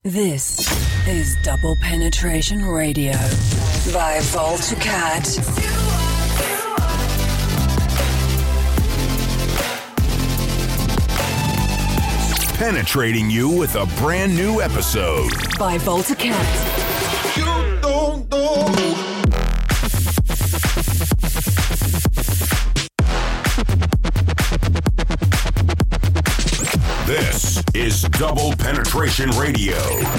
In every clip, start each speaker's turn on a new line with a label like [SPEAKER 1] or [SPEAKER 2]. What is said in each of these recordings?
[SPEAKER 1] This is Double Penetration Radio by Voltacat.
[SPEAKER 2] Penetrating you with a brand new episode
[SPEAKER 1] by Voltacat.
[SPEAKER 2] You don't know. This is Double Penetration Radio.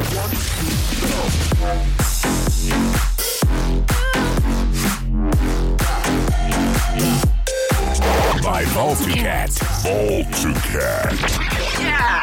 [SPEAKER 2] By Voltacat. Voltacat. Yeah!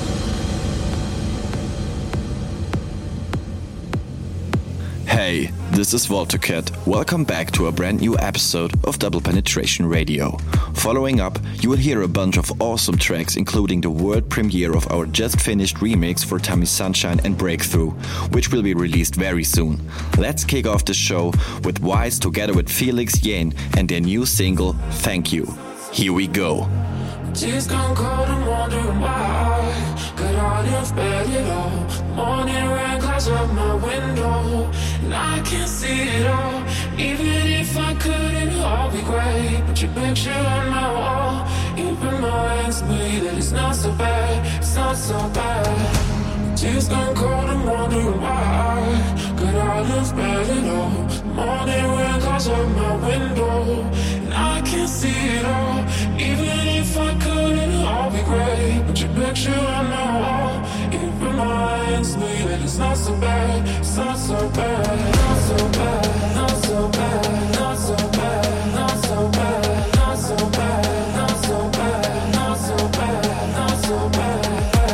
[SPEAKER 3] Hey, this is Voltacat. Welcome back to a brand new episode of Double Penetration Radio. Following up, you will hear a bunch of awesome tracks, including the world premiere of our just finished remix for Tommy Sunshine and Breakthrough, which will be released very soon. Let's kick off the show with Wise together with Felix Yen and their new single, Thank You. Here we go.
[SPEAKER 4] Tears gone cold, I'm wondering why. Could I live bad at all? Morning rain clouds up my window, and I can't see it all. Even if I could, it'd all be great. But your picture on my wall, it reminds me that it's not so bad, it's not so bad. Tears gone cold, I'm wondering why. Could I live bad at all? Morning rain clouds up my window, and I can't see it all. Even if I could, it'd all be great. But your picture on my wall, it reminds me that it's not so bad, it's not so bad, not so bad, not so bad, not so bad, not so bad, not so bad, not so bad, not so bad, not so bad.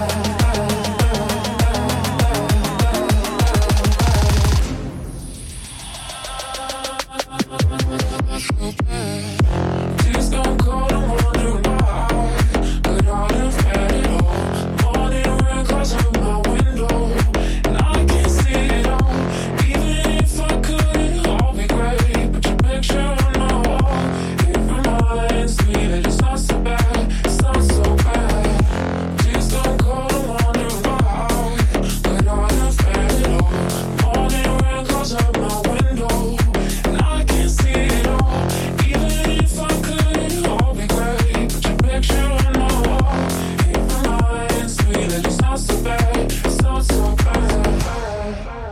[SPEAKER 4] Tears gone cold, I'm wondering why. Could I live bad at all? Morning rain clouds up my window, and I can't see it all. Even if I could, it'd all be great. But your picture on my wall, it reminds me that it's not so bad, it's not so bad. Tears gone cold, I'm wondering why. Could I live bad at all? Morning rain clouds up my window, and I can't see it all. Even if I could, it'd all be great. But your picture on my wall, it reminds me that it's not so bad, it's not so bad.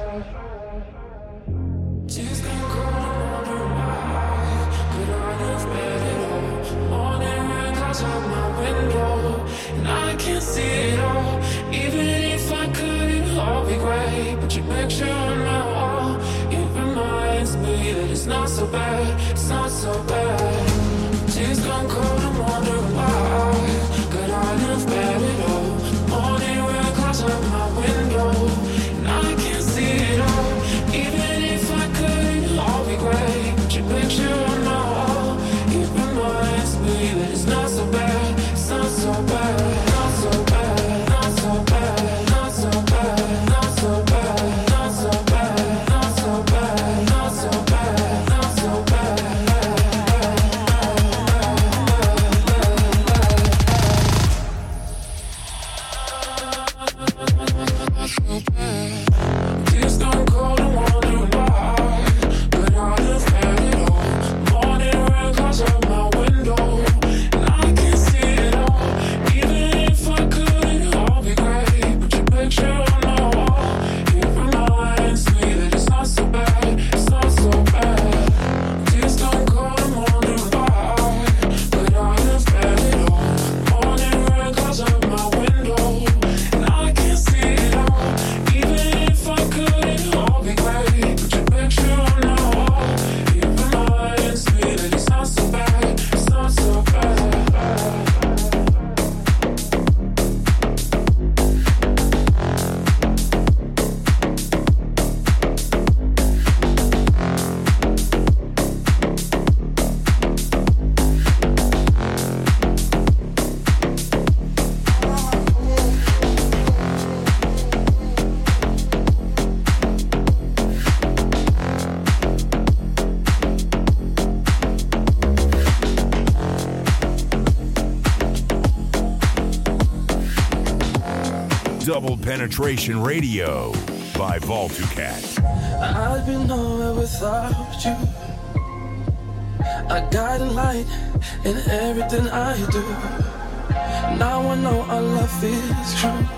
[SPEAKER 4] Tears gone cold, I'm wondering why. Could I live bad at all? Morning rain clouds up my window, and I can't see it all. Even if I could, it'd all be great. But your picture on my wall, it reminds me that it's not so bad, it's not so bad. Tears gone cold, I'm wondering why. Could I live bad at all? Morning rain clouds up my window, and I can't see it all. Even if I could, it'd all be great. But your picture on my wall, it reminds me that it's not so bad, it's not so bad, not so bad, not so bad, not so bad, not so bad, not so bad, not so bad, not so bad, not so bad.
[SPEAKER 2] Double Penetration Radio by Voltucat.
[SPEAKER 5] I'd be nowhere without you. I got a light in everything I do. Now I know our love is true.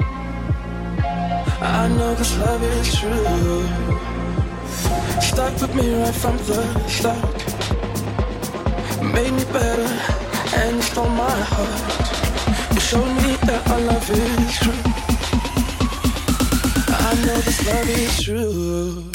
[SPEAKER 5] I know this love is true. Stuck with me right from the start. Made me better and stole my heart. You showed me that our love is true. I know this love is true.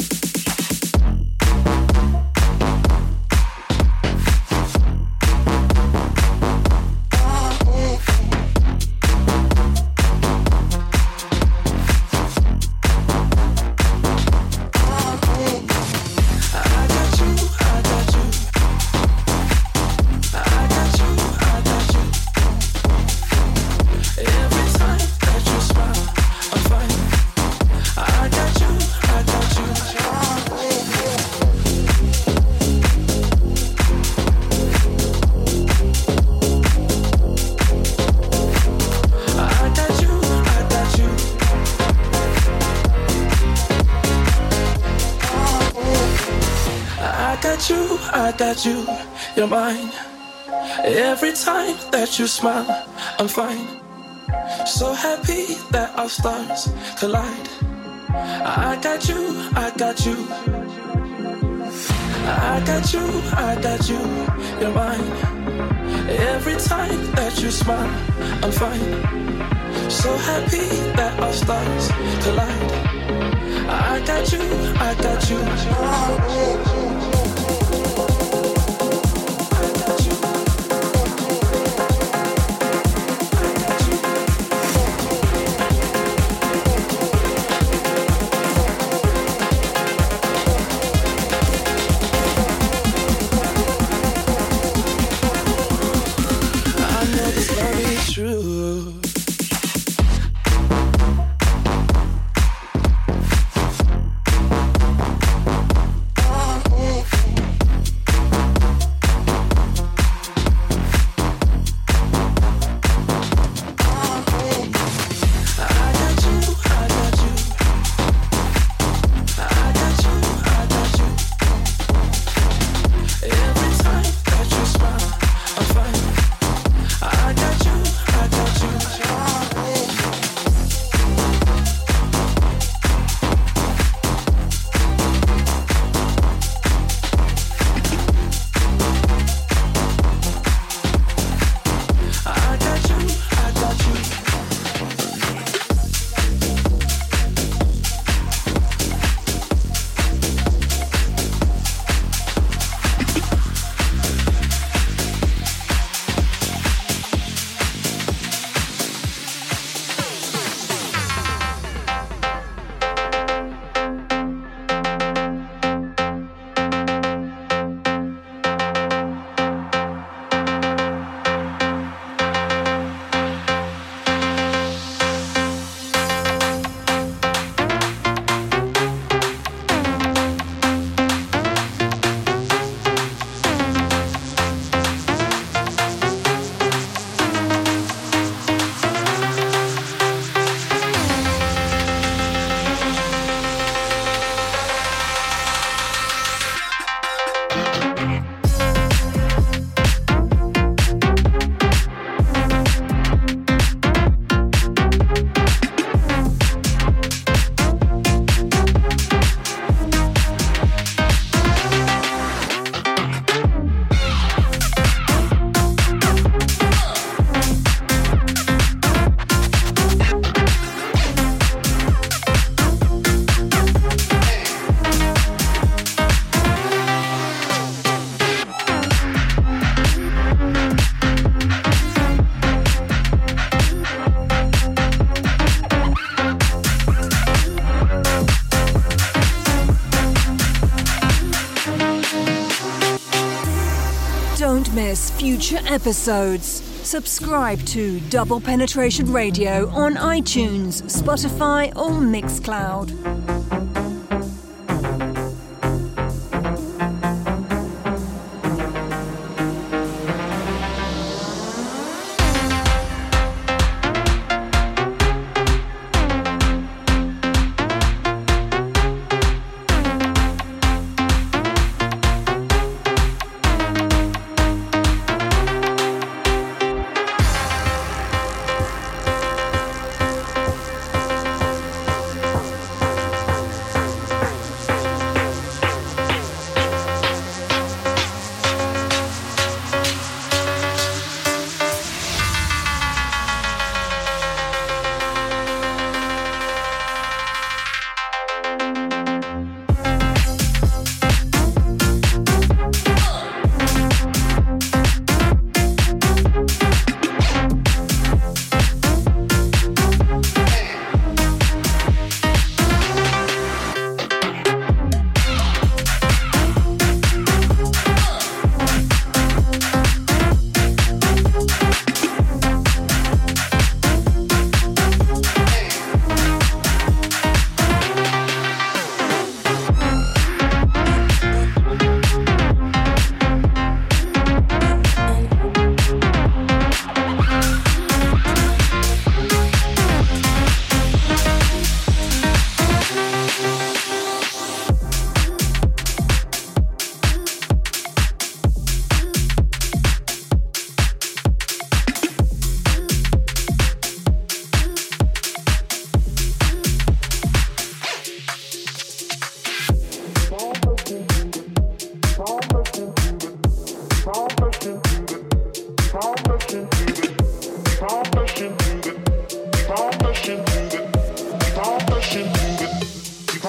[SPEAKER 5] I got you, you're mine. Every time that you smile, I'm fine. So happy that our stars collide. I got you, I got you. I got you, I got you, you're mine. Every time that you smile, I'm fine. So happy that our stars collide. I got you, I got you. True.
[SPEAKER 1] Don't miss future episodes. Subscribe to Double Penetration Radio on iTunes, Spotify, or Mixcloud.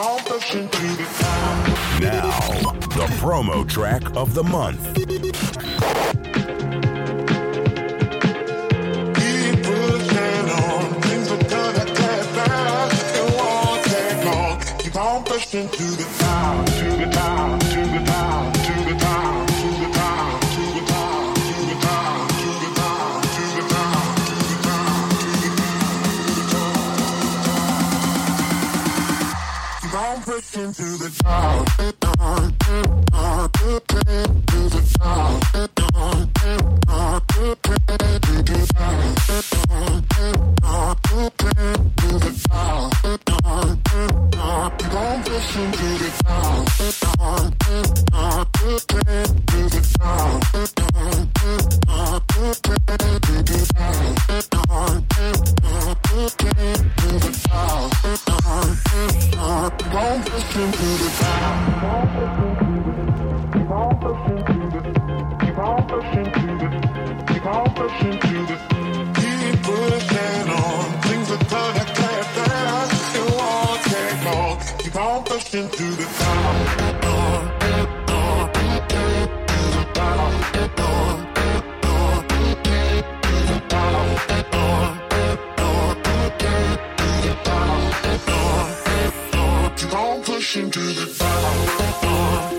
[SPEAKER 2] Now, the promo track of the month.
[SPEAKER 6] Pushing to the top, to the top, to the top, to the top, to the top, to the top, to the top, to the top, to the top, to the top, keep on pushing to the top, to the top, to the top, keep on pushing to the top, to the top, to the top, keep pushing on. Things are gonna get better. It won't take long. Keep on pushing to the top. Keep on pushing to the top.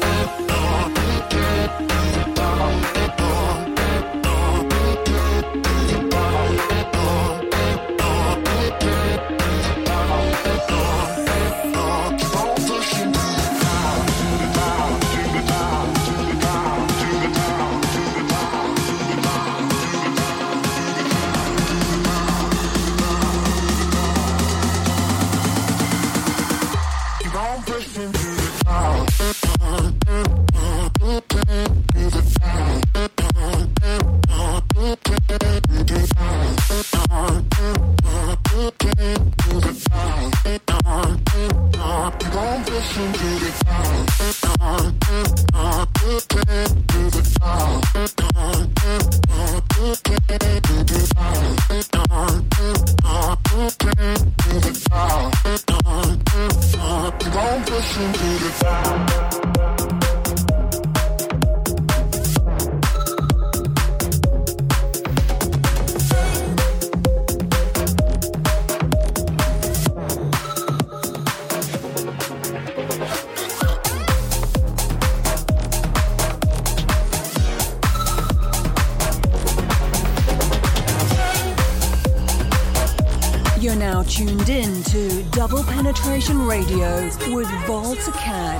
[SPEAKER 1] You're now tuned in to Double Penetration Radio with Volta Cat.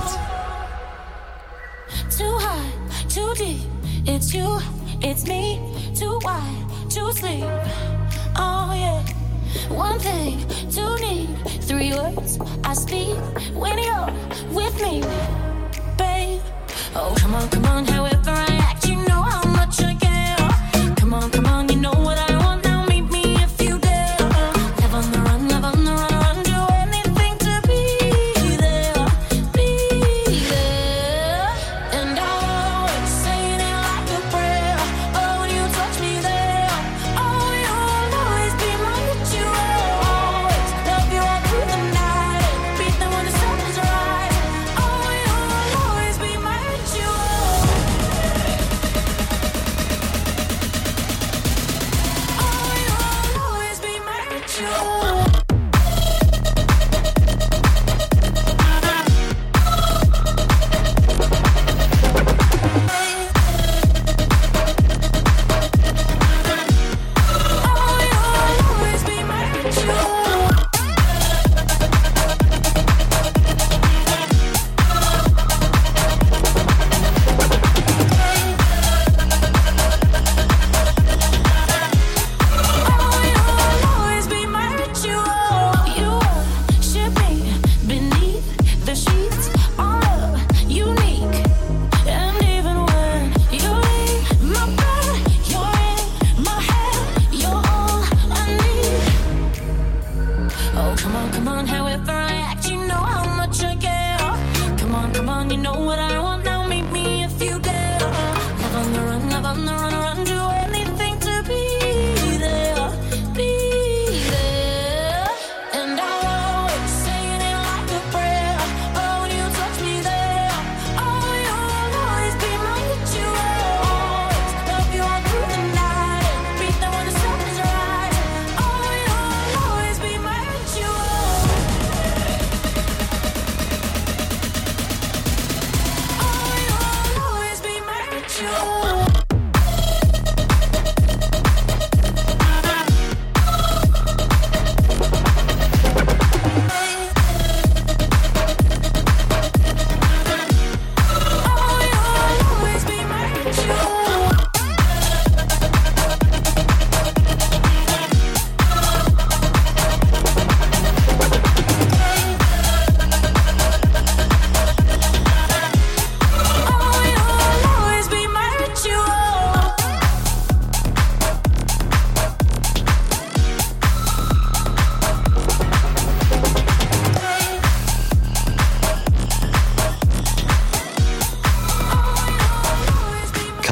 [SPEAKER 7] Too high, too deep, it's you, it's me, too wide, too sleep. Oh yeah, one thing, two need, three words I speak when you're with me, babe. Oh come on, however I act, you know how much I care. Come on, you know what I want now, meet me if you dare. Live on the run, do anything to be there, and I'll always saying it like a prayer. Oh, when you touch me there, oh, you'll always be my ritual. Always love you all through the night, beat them when the sun is right. Oh, you'll always be my ritual.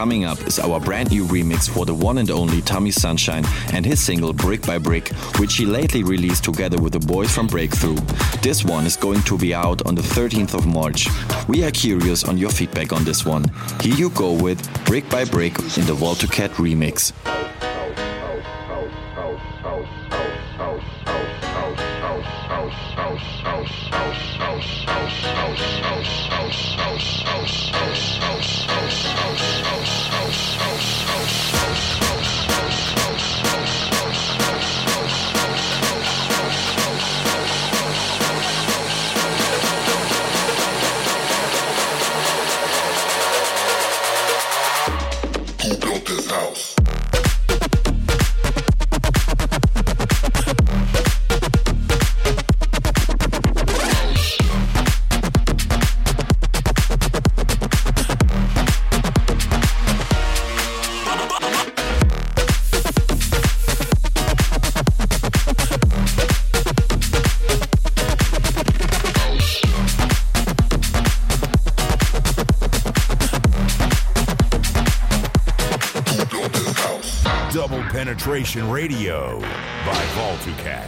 [SPEAKER 3] Coming up is our brand new remix for the one and only Tommy Sunshine and his single Brick by Brick, which he lately released together with the boys from Breakthrough. This one is going to be out on the 13th of March. We are curious on your feedback on this one. Here you go with Brick by Brick in the Vault to Cat remix.
[SPEAKER 2] Double Penetration Radio by Vault2Cat.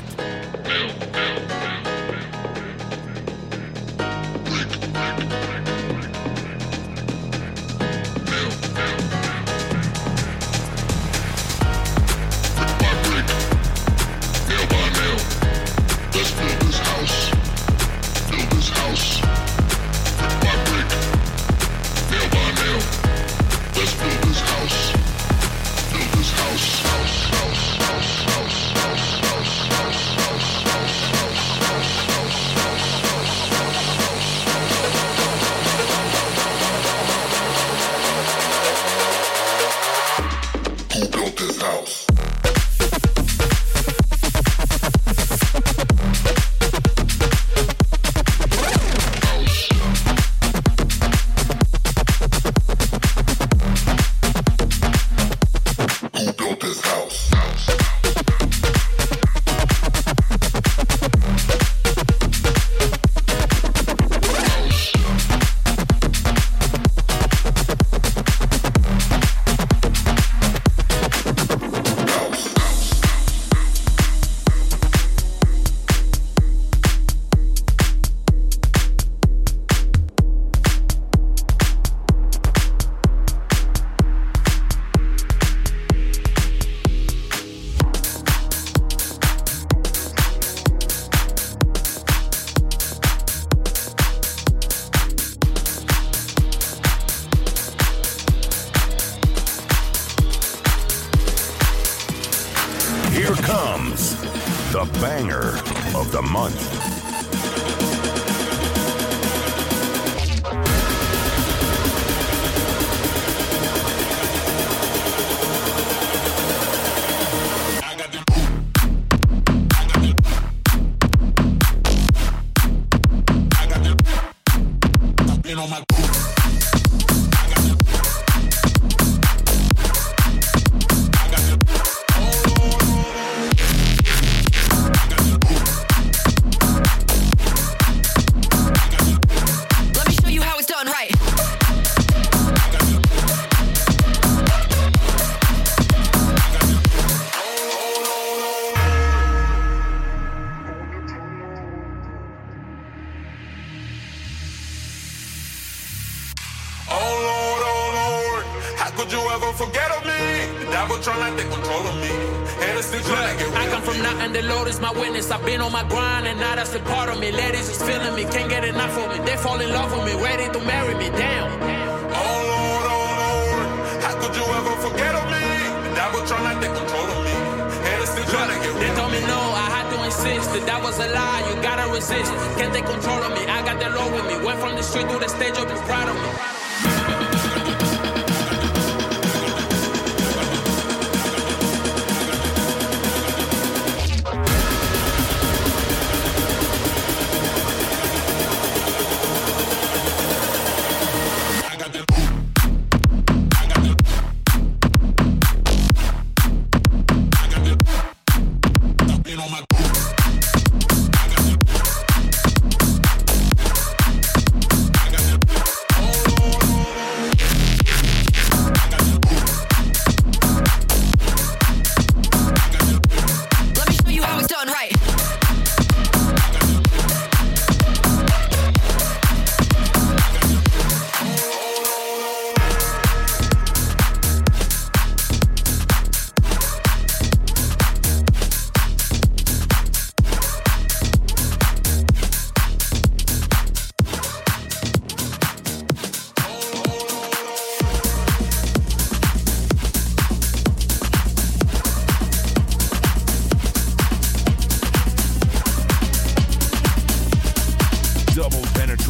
[SPEAKER 2] Here comes the banger of the month.
[SPEAKER 8] I've been on my grind and now that's a part of me. Ladies is feeling me, can't get enough of me. They fall in love with me, ready to marry me. Damn.
[SPEAKER 9] Oh Lord, how could you ever forget of me? The devil trying to take control of me. Haters still trying to get rid of me.
[SPEAKER 8] They told me no, I had to insist. That was a lie, you gotta resist. Can't take control of me, I got the law with me. Went from the street to the stage, up is proud of me.
[SPEAKER 9] Oh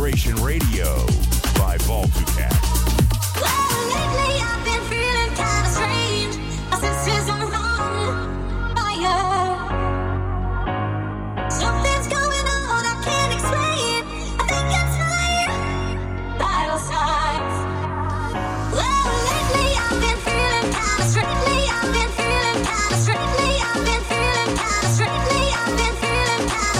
[SPEAKER 2] Penetration Radio by Voltucat.
[SPEAKER 7] Lately I've been feeling kinda strange. My senses are on fire. Something's going on I can't explain. I think it's my vital signs. Well, lately I've been feeling kinda strangely. I've been feeling kinda strangely. I've been feeling kinda strangely. I've been feeling kinda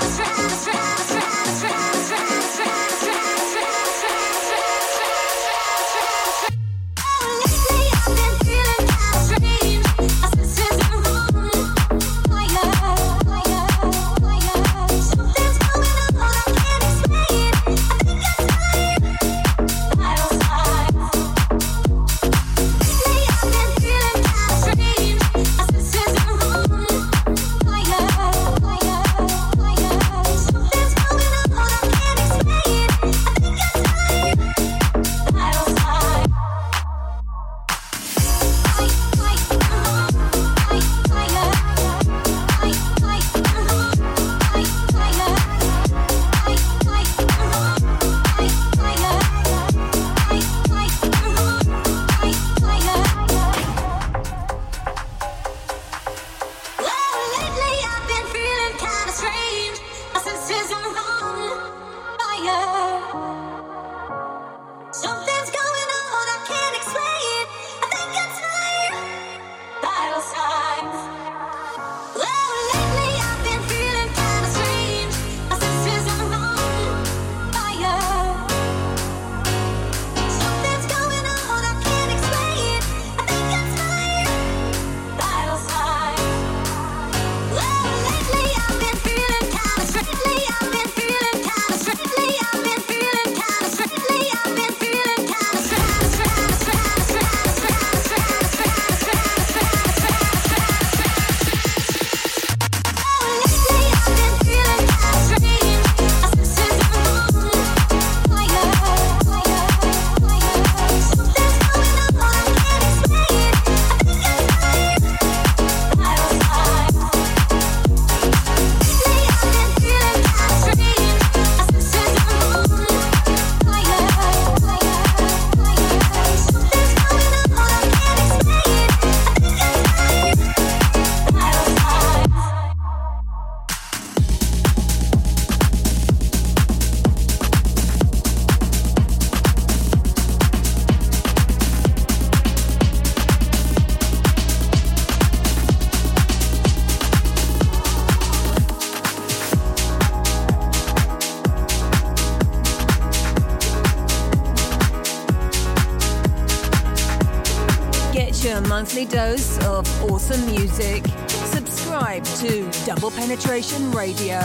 [SPEAKER 1] Monthly dose of awesome music. Subscribe to Double Penetration Radio.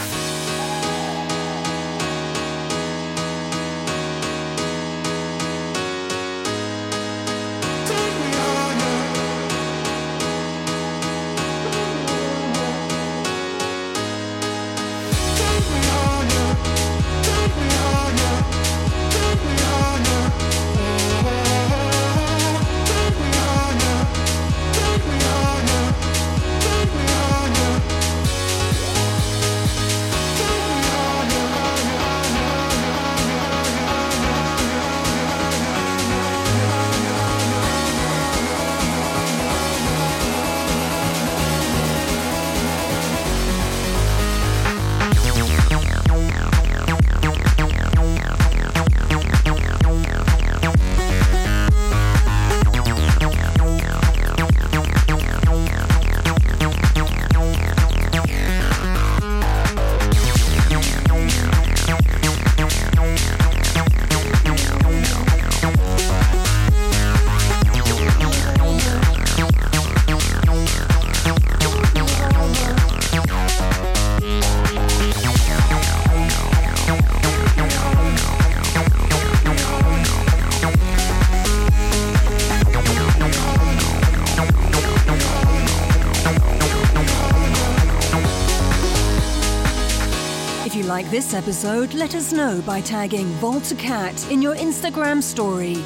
[SPEAKER 1] Like this episode, let us know by tagging Voltucat in your Instagram story.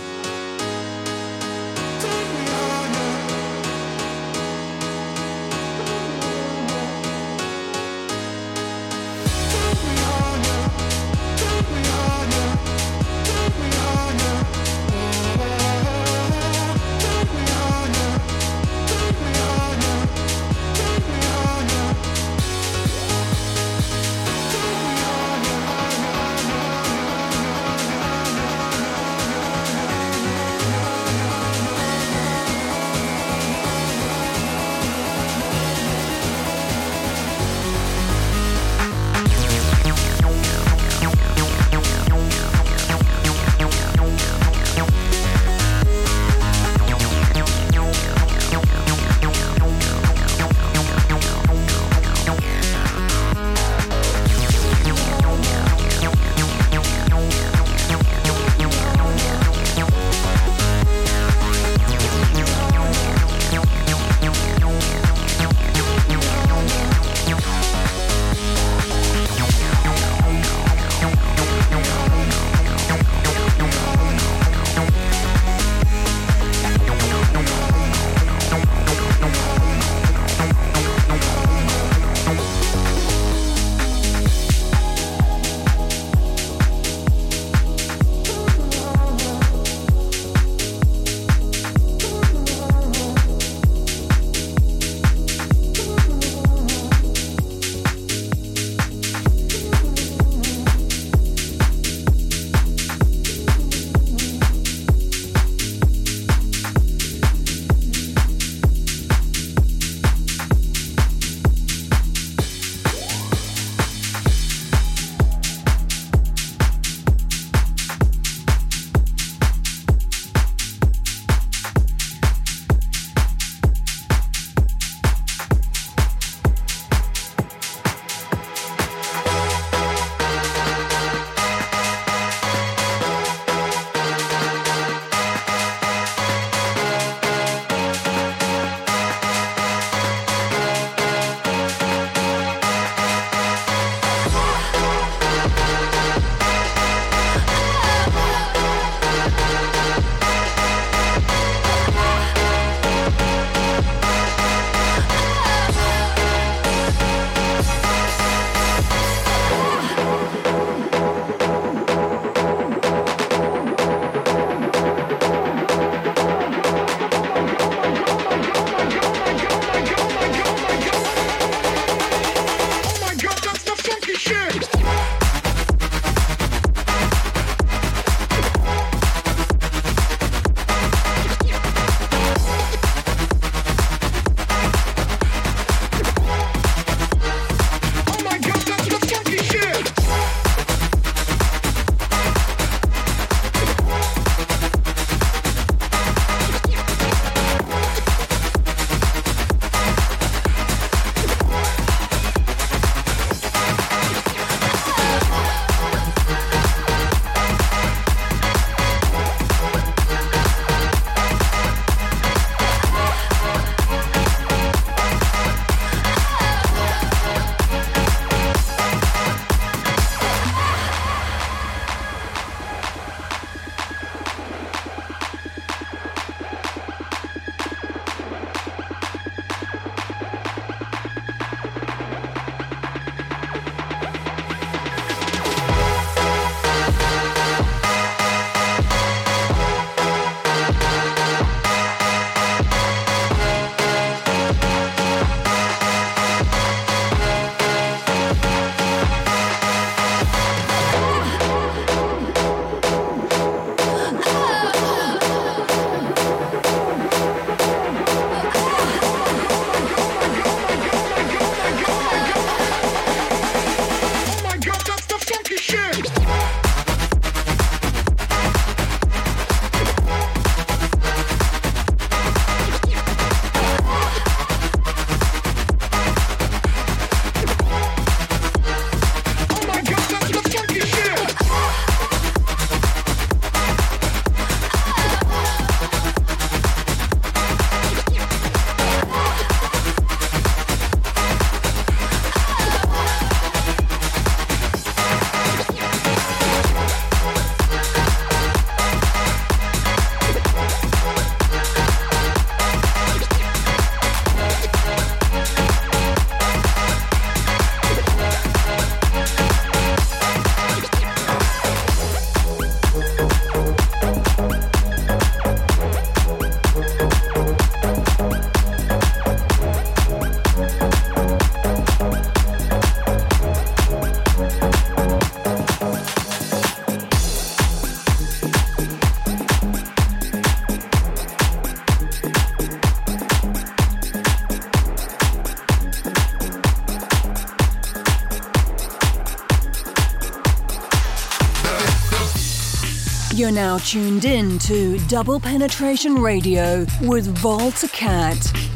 [SPEAKER 6] Take me on
[SPEAKER 1] You're now tuned in to Double Penetration Radio with Volta Cat.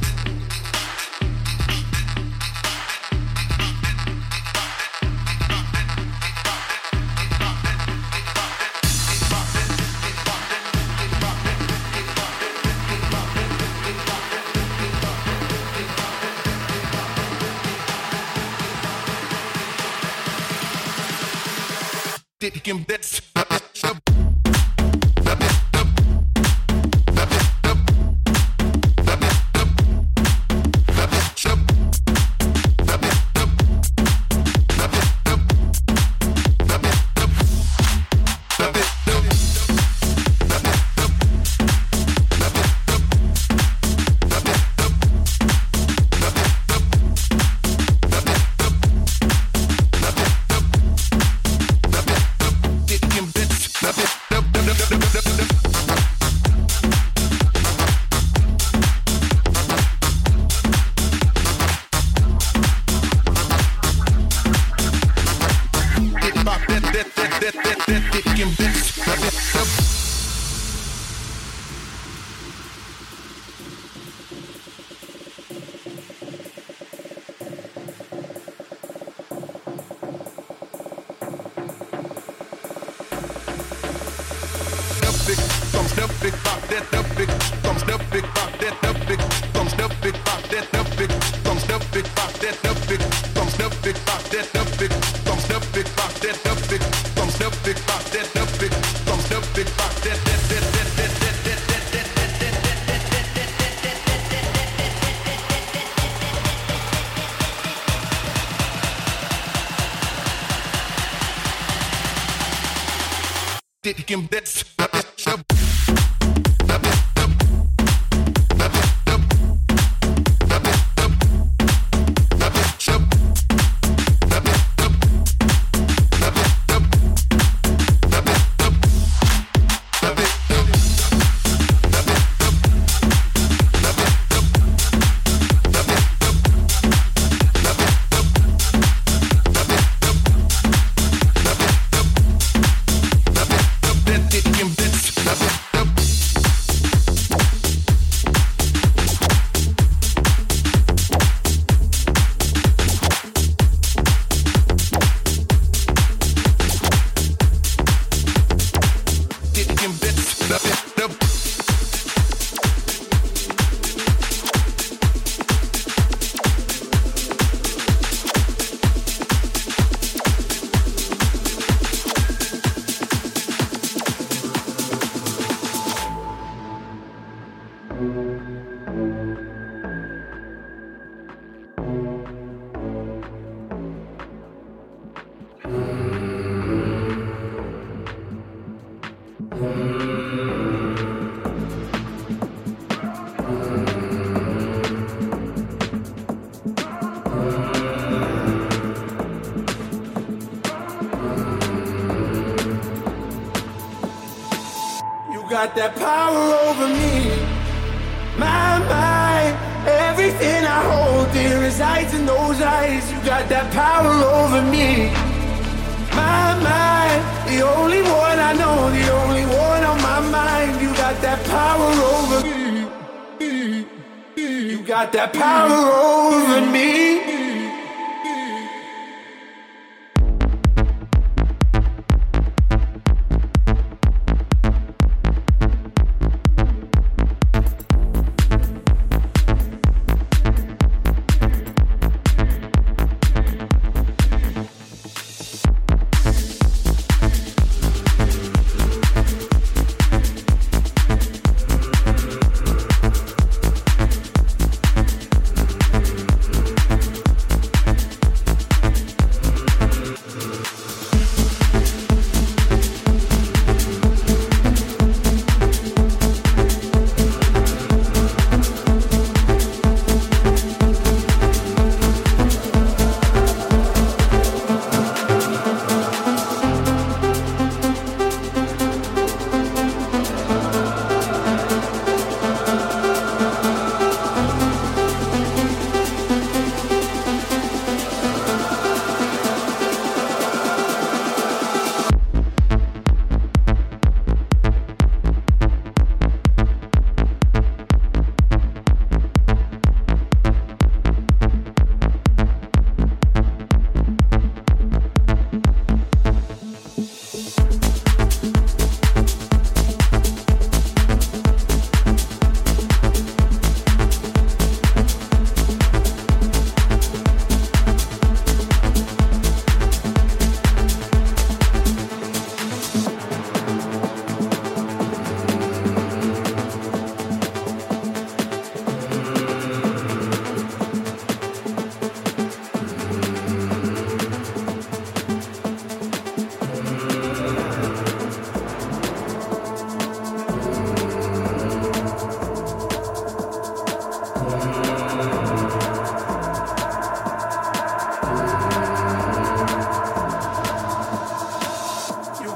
[SPEAKER 10] Got that power over me, my mind. Everything I hold dear resides in those eyes. You got that power over me, my mind. The only one I know, the only one on my mind. You got that power over me. You got that power over me.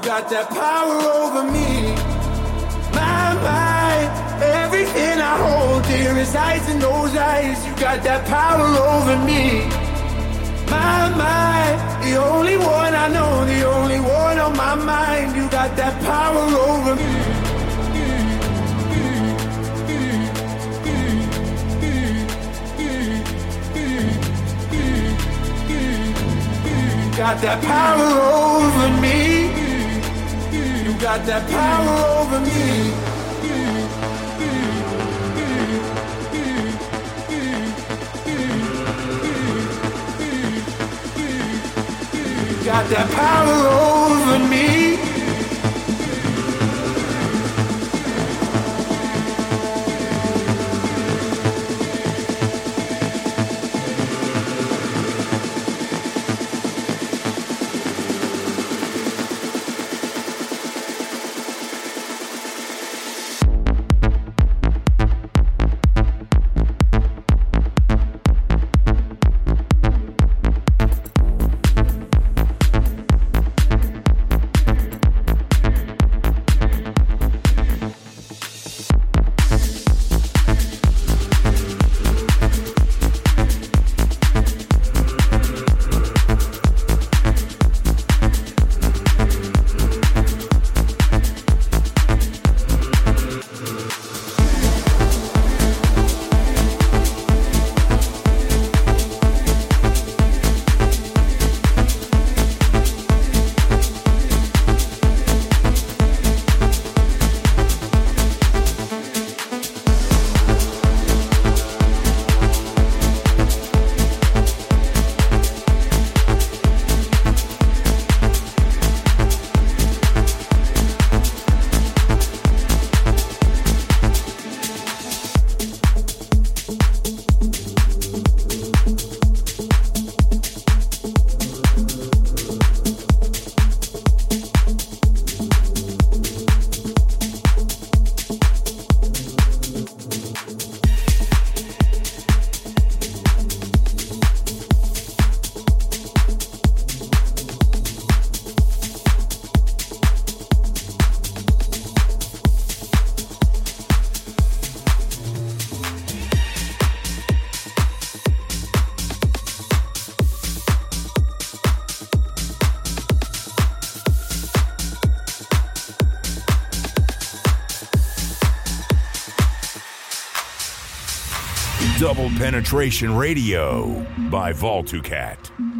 [SPEAKER 10] got that power over me. My mind, everything I hold dear resides in those eyes. You got that power over me. My mind, the only one I know, the only one on my mind. You got that power over me. Got that power over me. You got that power over me. Got that power over me.
[SPEAKER 2] Double Penetration Radio by Voltucat.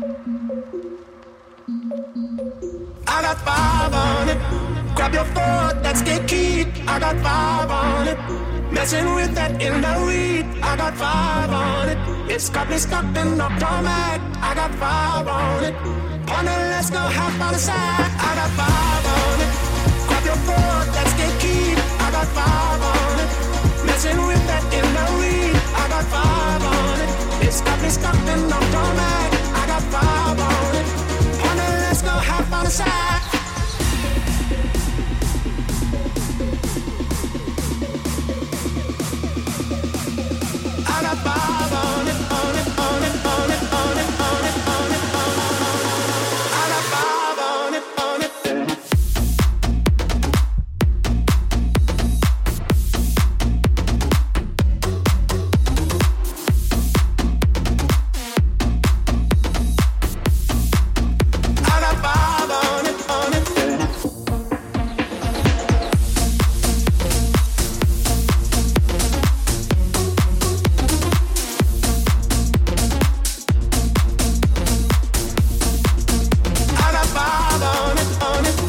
[SPEAKER 5] I got 5 on it. Grab your phone, let's get keyed. I got 5 on it. Messing with that in the weed. I got 5 on it. It's got me stuck in automatic. I got 5 on it. Partner, let's go half on the side. I got 5 on it. Grab your phone, let's get keyed. I got 5 on it. Messing with that in the weed. I got 5 on it. It's got me stuck in automatic. I got 5 on it. Partner, let's go half on the side. I got 5 on it, on it, on it, on it, on it, on it, on it, on it. I got 5 on it, on it. I got 5 on it, on it. I got 5 on it, on it.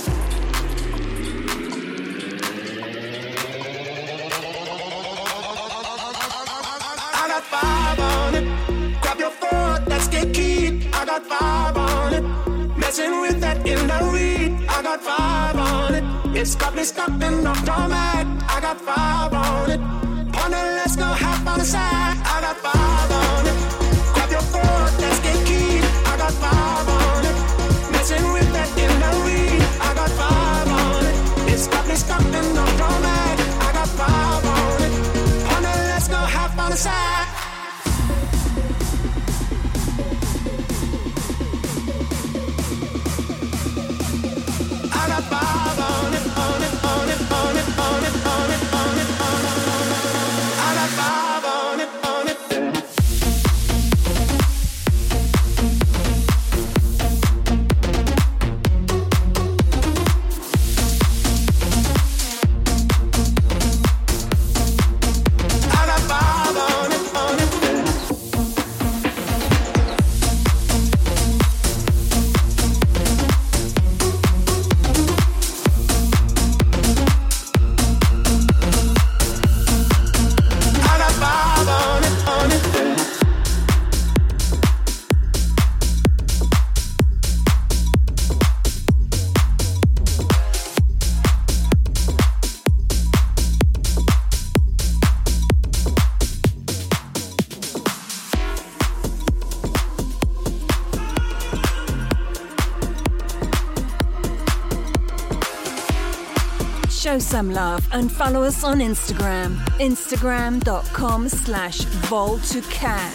[SPEAKER 5] I got 5 on it. Grab your phone, let's get keyed. I got 5 on it. Messing with that in the weed. I got 5 on it. It's got me stuck in automatic. I got 5 on it. Partner, let's go half on the side. I got 5 on it. Grab your phone, let's get keyed. I got 5 on it. Messing with that in the weed. I got 5 on it. It's got me stuck in automatic. I got 5 on it. Partner, let's go half on the side. I got
[SPEAKER 1] Show some love and follow us on Instagram. Instagram.com/Vol2Cat.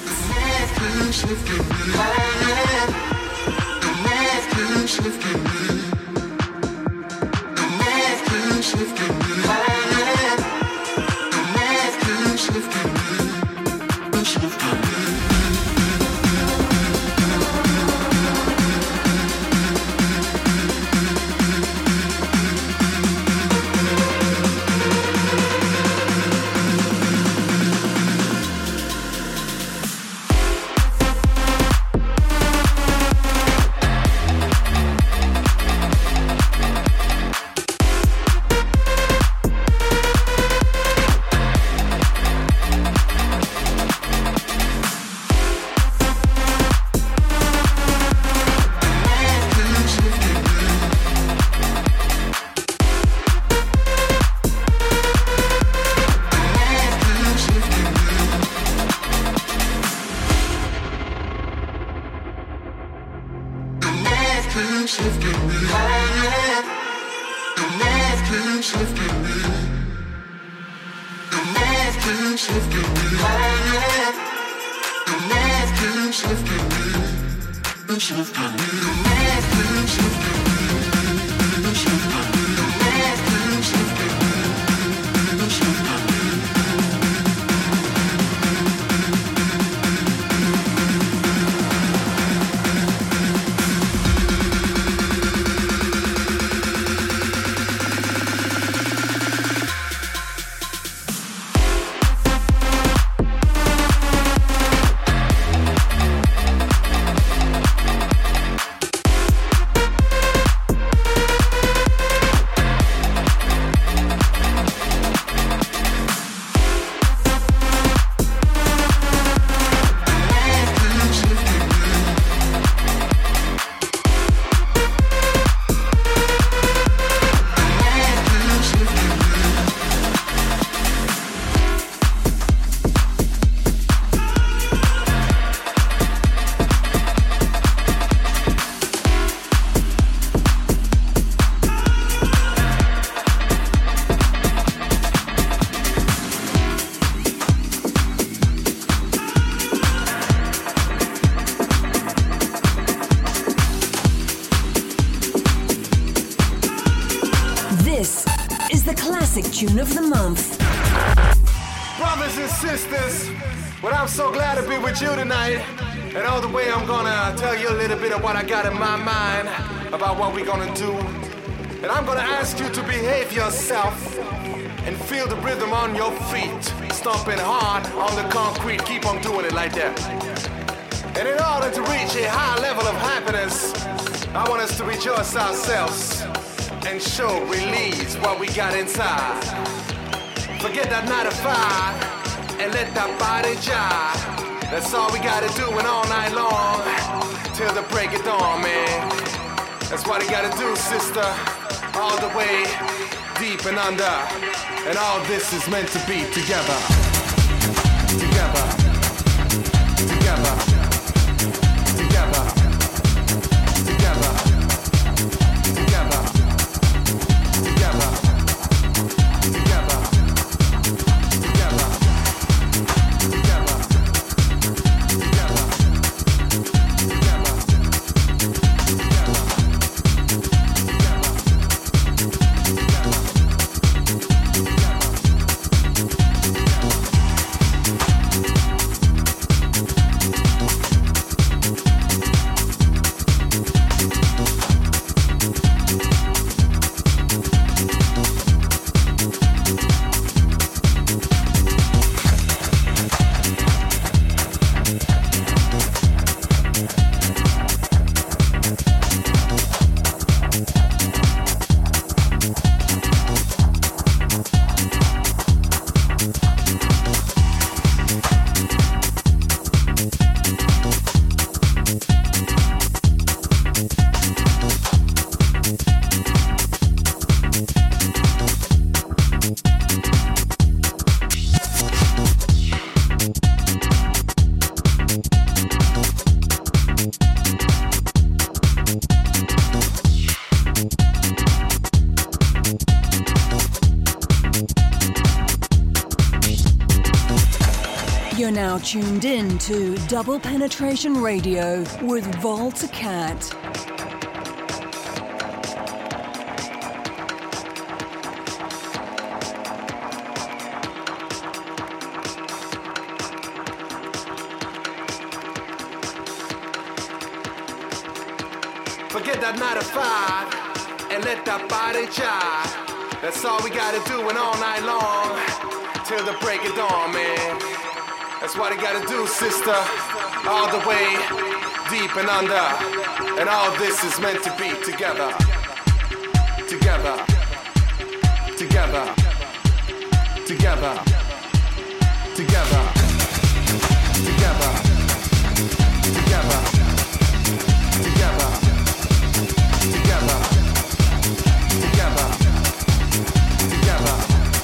[SPEAKER 1] Tune of the month.
[SPEAKER 11] Brothers and sisters, well, I'm so glad to be with you tonight. And all the way I'm gonna tell you a little bit of what I got in my mind about what we're gonna do. And I'm gonna ask you to behave yourself and feel the rhythm on your feet. Stomping hard on the concrete, keep on doing it like that. And in order to reach a high level of happiness, I want us to rejoice ourselves and show, release what we got inside. Forget that 9 to 5 and let that body jive. That's all we gotta do and all night long till the break of dawn, man. That's what you gotta do, sister. All the way deep and under. And all this is meant to be together. Together. Together. Together. Together. Together.
[SPEAKER 1] You're now tuned in to Double Penetration Radio with Walter Cat.
[SPEAKER 11] Forget that 9 to 5 and let that body jive. That's all we gotta do and all night long till the break of dawn, man. That's what you gotta do, sister. All the way deep and under. And all this is meant to be together. Together. Together. Together. Together. Together. Together. Together. Together. Together. Together. Together.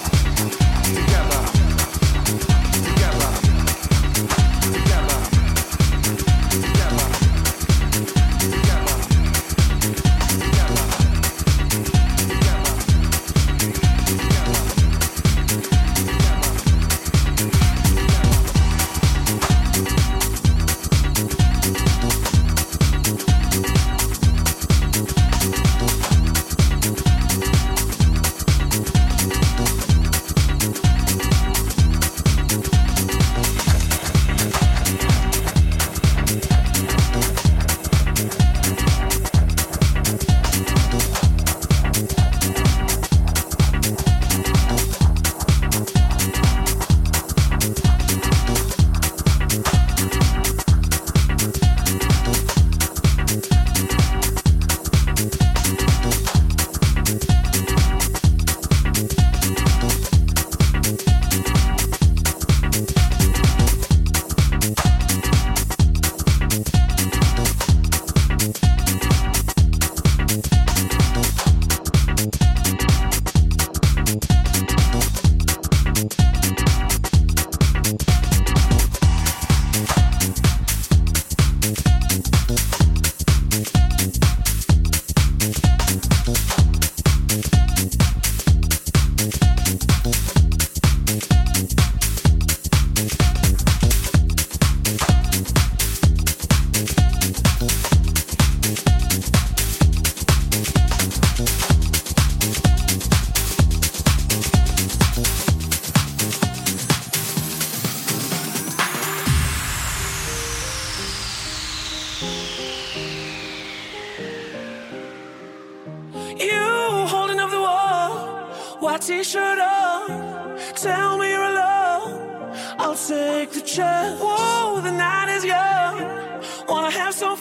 [SPEAKER 5] T-shirt on, tell me you're alone. I'll take the chance. Whoa, the night is young. Wanna have some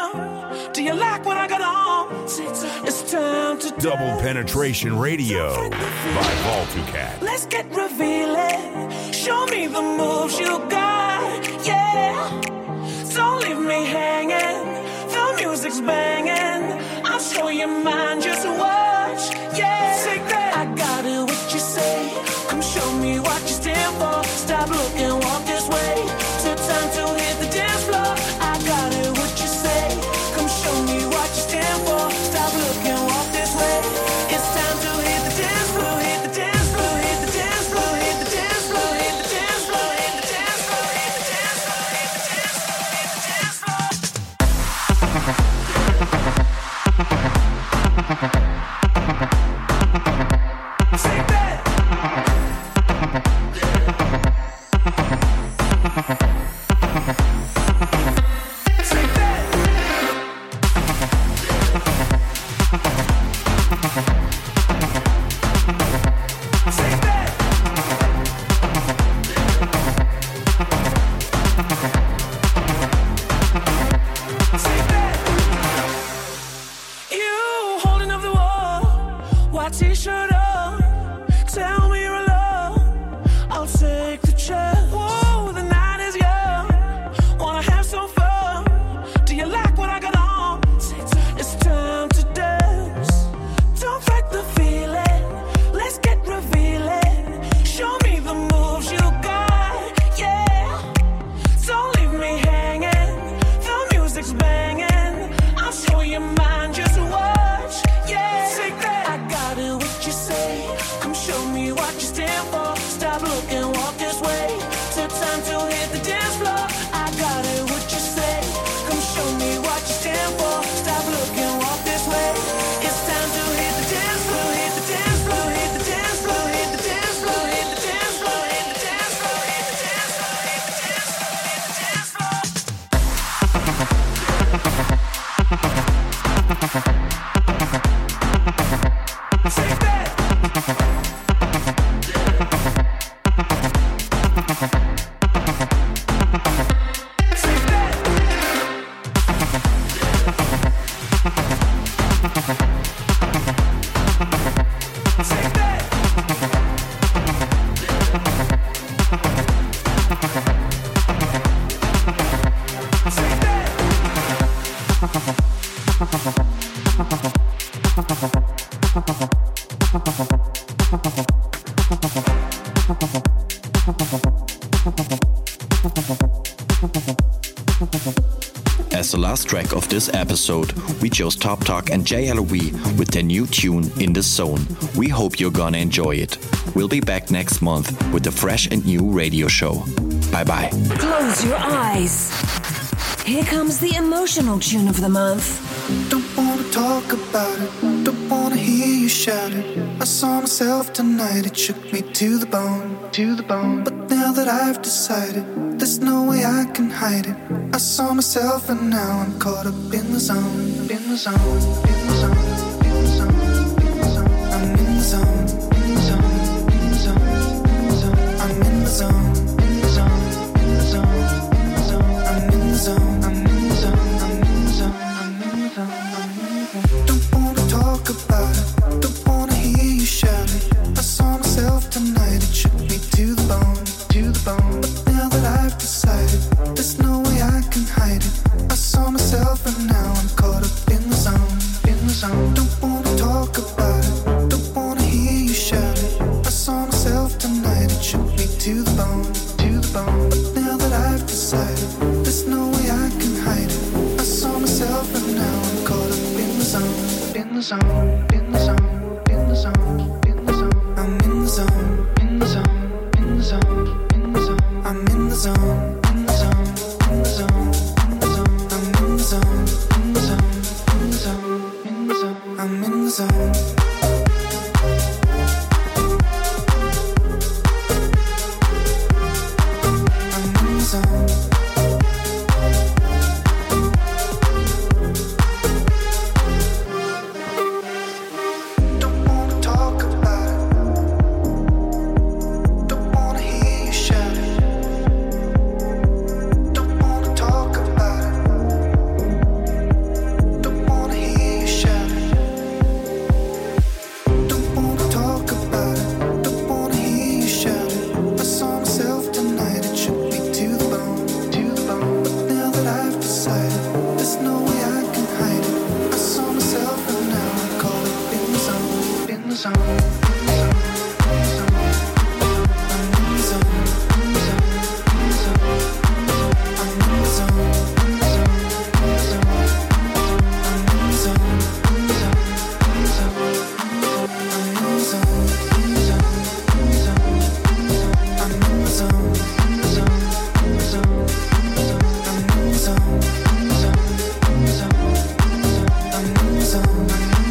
[SPEAKER 5] fun? Do you like what I got on? It's time to
[SPEAKER 2] Double Penetration Radio by Voltucat.
[SPEAKER 5] Let's get revealing. Show me the moves you got. Yeah, don't leave me hanging. The music's banging. I'll show you mine. Just watch. Yeah, take that. I got it. What you say? Come show me what you stand for. Stop looking, walk this way. Took time to hit the dance floor. I got it. What you say? Come show me what you stand for. Stop looking, walk this way. It's time to hit the dance floor. Hit the dance floor. Hit the dance floor. Hit the dance floor. Hit the dance floor. Hit the dance floor. Hit the dance floor. Hit the dance floor. Hit the dance floor. Take that. T-shirt on, tell me you're alone. I'll take the chance. Whoa, the night is young. Wanna have some fun? Do you like what I got on? It's time to dance. Don't fight the feeling. Let's get revealing. Show me the moves you got. Yeah, don't leave me hanging. The music's banging. I'll show you mine. Just watch. Yeah, take that. I got it. What you say?
[SPEAKER 3] As the last track of this episode, we chose Top Talk and JLOV with their new tune, In The Zone. We hope you're gonna enjoy it. We'll be back next month with a fresh and new radio show. Bye-bye.
[SPEAKER 1] Close your eyes. Here comes the emotional tune of the month.
[SPEAKER 12] Don't wanna talk about it, don't wanna hear you shout it. I saw myself tonight, it shook me to the bone, to the bone. But now that I've decided, there's no way I can hide it. I saw myself and now I'm caught up in the zone, in the zone, in the zone, in the zone, in the zone. I'm in the zone, in the zone, in the zone, in the zone. I'm in the zone, in the zone, in the zone, in the zone. I'm in the zone, I'm in the zone, I'm in the zone, I'm in the zone, I'm in the zone. Don't wanna talk about it, don't wanna hear you shout it. I saw myself tonight, it shook me to the bone, to the bone. But now that I've decided, there's no way I can hide it. I saw myself and now I'm caught up in the zone, in the zone. Don't wanna talk about it, don't wanna hear you shout it. I saw myself tonight, it shook me to the bone, to the bone. But now that I've decided, there's no way I can hide it. I saw myself and now I'm caught up in the zone, in the zone, in the zone, in the zone, in the zone. I'm in the zone, in the zone, in the zone, in the zone. I'm in the zone, in the zone, in the zone, in the zone. I'm in the zone, in the zone, in the zone, in the zone. I'm in the zone. I'm in the zone. Don't wanna talk about it, don't wanna hear you shout it. Don't wanna talk about it, don't wanna hear you shout it. Don't wanna talk about it, don't wanna hear you shout it. I saw myself tonight, it shook me to the bone, to the bone. But now that I've decided, there's no way I can hide it. I saw myself and now I'm caught up in the zone, in the zone, in the zone, in the zone. I'm in the zone, in the zone, in the zone, in the zone. I'm in the zone, in the zone, in the zone, in the zone. I'm in the zone, in the zone, in the zone, in the zone. I'm in the zone, in the zone, in the zone, in the zone. I'm in the zone, in the zone, in the zone, in the zone. I'm in the zone, in the zone, in the zone, in the zone. I'm in the zone, I'm in the zone, I'm in the zone, I'm in the zone, I'm in the zone.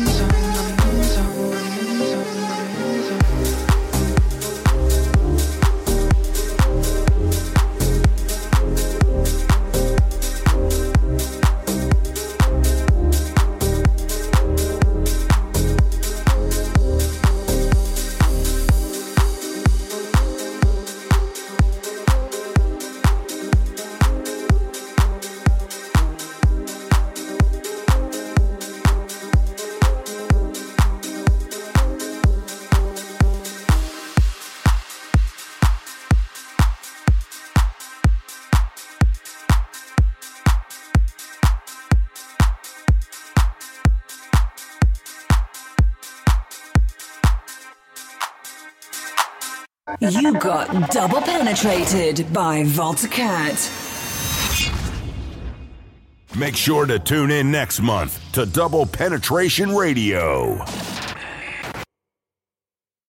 [SPEAKER 1] You got double penetrated by Voltacat.
[SPEAKER 2] Make sure to tune in next month to Double Penetration Radio.